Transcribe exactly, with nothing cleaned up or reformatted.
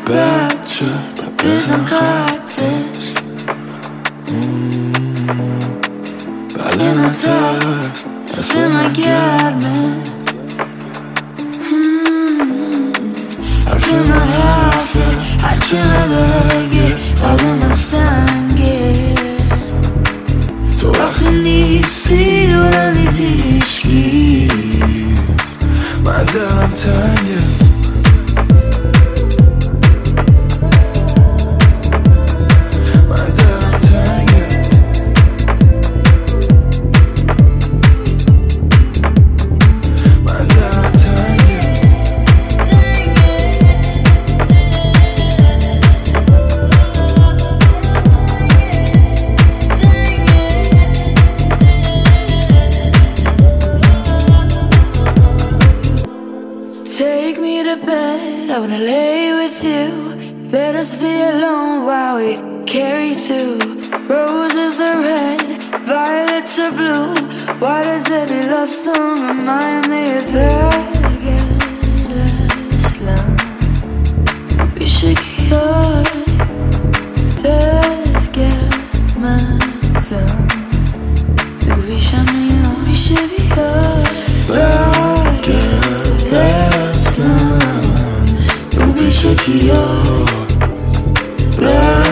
بچه بزن خطش بله نترس دست من گرمه حرف من حرفه هرچه قدرگه قلب من سنگه تو وقتی نیستی دورم نیزی هیشگی من دلم تنگه Take me to bed, I wanna lay with you. Let us be alone while we carry through. Roses are red, violets are blue. Why does every love song remind me of that careless line? We should get let's get my son. We should be we should be good. Restlan, lubię się kijo.